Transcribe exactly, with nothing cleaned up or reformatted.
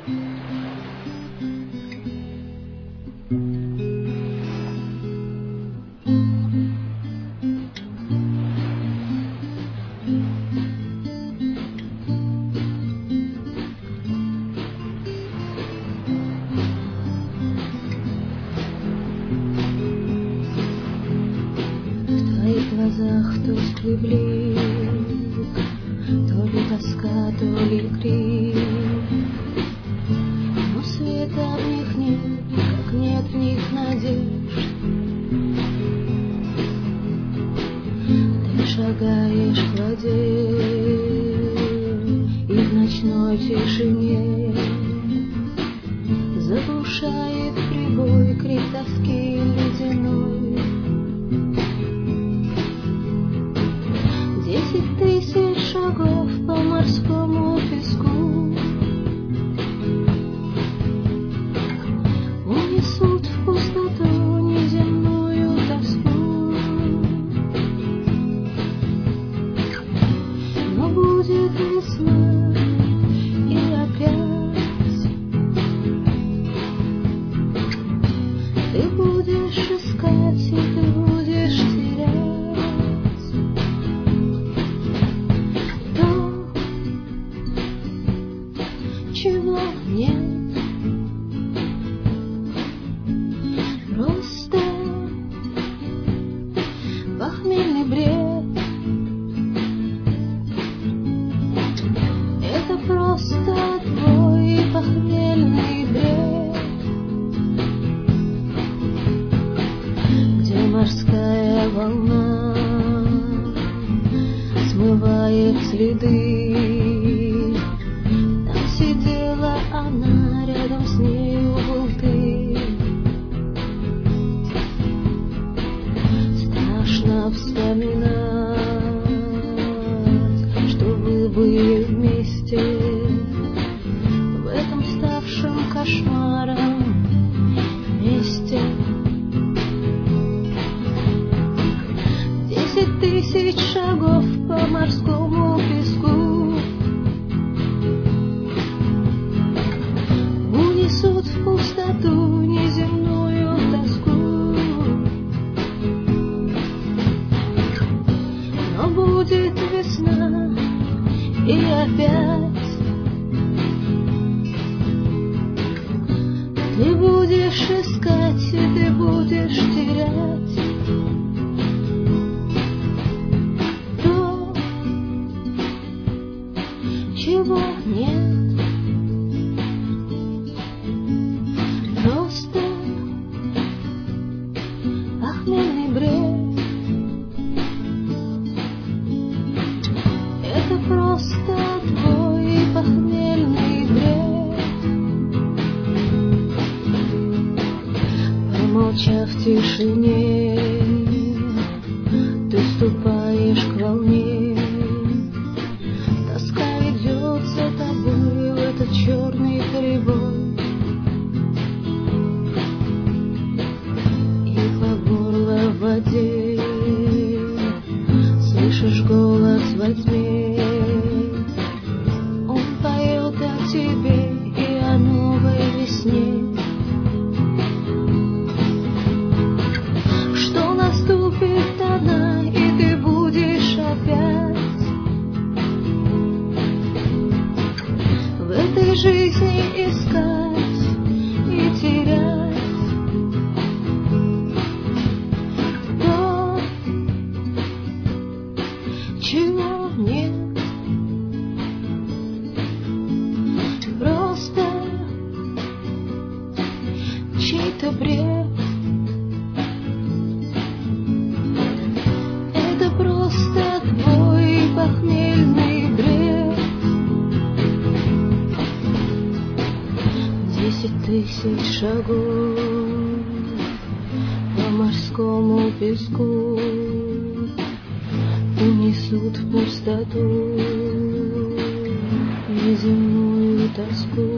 В глазах тусклый блик, то ли тоска, то ли крик, но света в них нет, как нет в них надежд. Ты шагаешь в воде и в ночной тишине заглушает прибой крик тоски ледяной. Десять тысяч шагов по морскому песку унесут в пустоту неземную тоску. Но будет весна, и опять ты будешь искать, и ты будешь терять чего нет, просто похмельный бред. Это просто твой похмельный бред, где морская волна смывает следы. Сидела она, рядом с нею был ты. Страшно вспоминать, что вы были вместе в этом ставшем кошмаром месте. Десять тысяч шагов по морскому песку несут в пустоту неземную тоску. Но будет весна, и опять ты будешь искать, и ты будешь терять то, чего нет. Просто похмельный бред. Это просто твой похмельный бред. Промолчав в тишине, ты ступаешь к волне. Тоска ведет за тобой в этот черный прибой. В воде слышишь голос во тьме, он поет о тебе и о новой весне, что наступит одна, и ты будешь опять в этой жизни искать и терять чего нет. Просто чей-то бред. Это просто твой похмельный бред. Десять тысяч шагов по морскому песку унесут в пустоту неземную тоску.